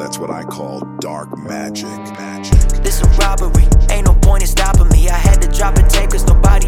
That's what I call dark magic. This a robbery, ain't no point in stopping me. I had to drop a tape cause nobody